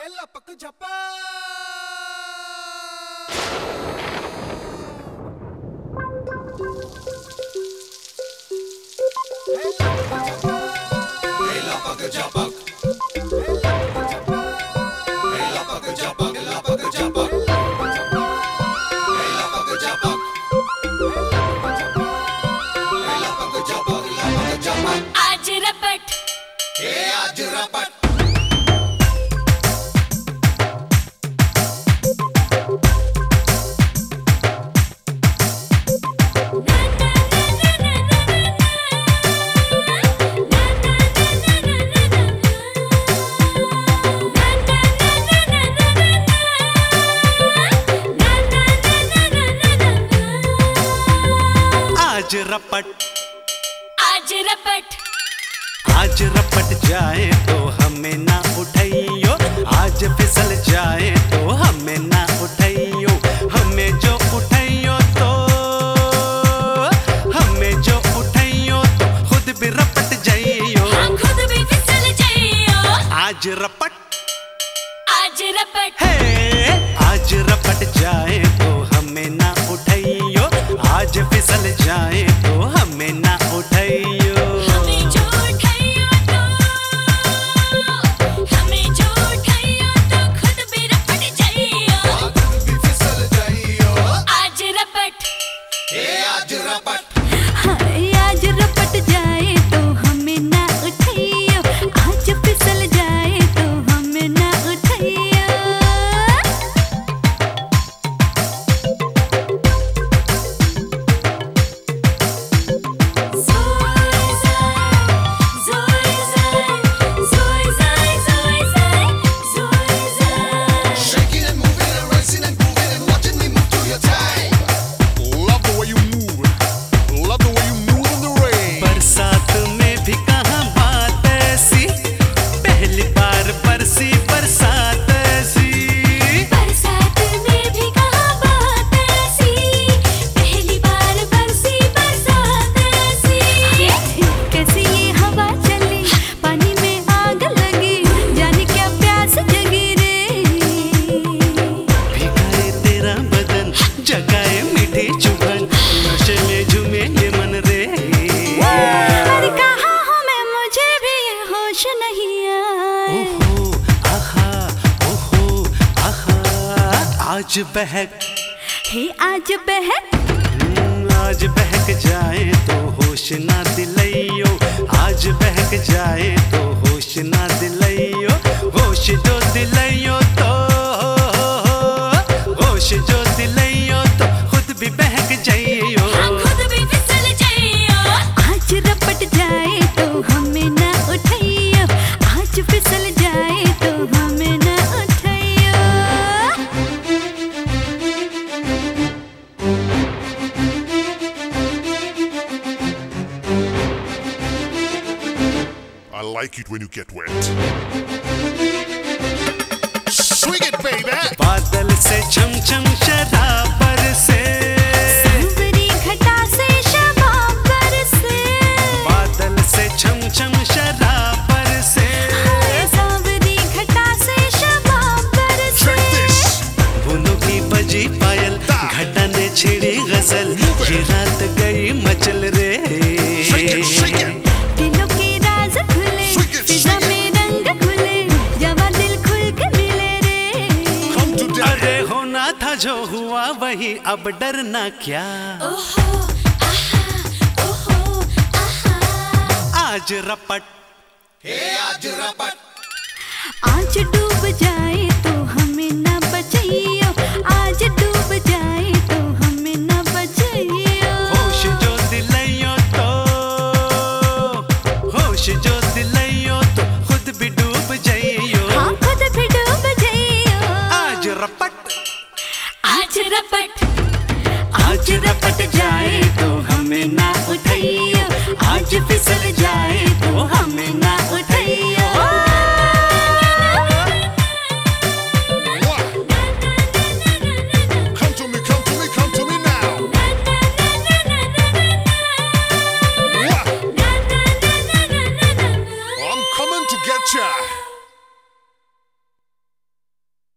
लपक झपा लपक झपक आज रपट आज रपट आज रपट आज रपट आज रपट जाए तो हमें ना उठाइयो, आज फिसल जाए तो हमें ना उठाइयो, हमें जो उठाइयो तो खुद भी रपट जाइयो, हम खुद भी फिसल जाइयो। आज रपट है आज रपट जाए तो हमें ना उठाइयो, आज फिसल जाए तो हमें ना उठाइयो। हमें जो उठाइयो तो खुद भी रपट जाइयो, भी फिसल जाइयो। आज रपट आज रपट हाय आज रपट जाए तो हमें ना उठाइयो, आज फिसल जाए तो हमें ना उठाइयो। shaking and moving and racing and grooving and watching me move to your time. Love the way you move, love the way you move in the rain. बरसात में भी कहाँ बात ऐसी, पहली बार बरसी बरसात ऐसी। बरसात में भी कहाँ बात ऐसी, पहली बार बरसी बरसात ऐसी। कैसी ये हवा चली, पानी में आग लगी, जाने क्या प्यास जगी रे। भिगाए तेरा बदन, जगाए मीठी चुभन, नशे में झूमे ये मन रे। अरे कहाँ हूँ मैं, मुझे भी ये होश नहीं आए। ओहो आहा, ओहो आहा, आज बहक आज बहक आज बहक जाए तो होश ना दिलाइयो, आज बहक जाए तो होश ना दिलाइयो, होश जो दिलाइयो तो खुद भी बहक जाइयो। हम खुद भी फिसल जाइयो। आज रपट जाए तो हमें ना उठाइयो, आज फिसल जाए तो हमें ना उठाइयो। I like it when you get wet. Swing it, baby. बादल से छम छम शराब बरसे, सांवरी घटा से शबाब बरसे, बादल से छम छम शराब बरसे। सांवरी घटा से शबाब बरसे। Check this. फूलों की बजी पायल, घटा ने छिड़ी गजल, ये रात गई मचल रे। Shake it, shake it. दिलों के राज खुले, Shake it, फिजा shake में रंग खुले, जवा दिल खुल के मिले रे। Come to daddy. अरे होना था जो हुआ वही, अब डरना क्या। ओहो आहा, ओहो आहा। आज रपट आज रपट आज डूब जाए तो हमें ना बचाइयो, आज डूब जाए तो हमें ना बचाइयो। होश जो दिलाइयो तो खुद भी डूब जाइयो। हाँ खुद भी डूब जाइयो। आज रपट आज रपट जाए तो हमें ना उठाइयो, आज फिसल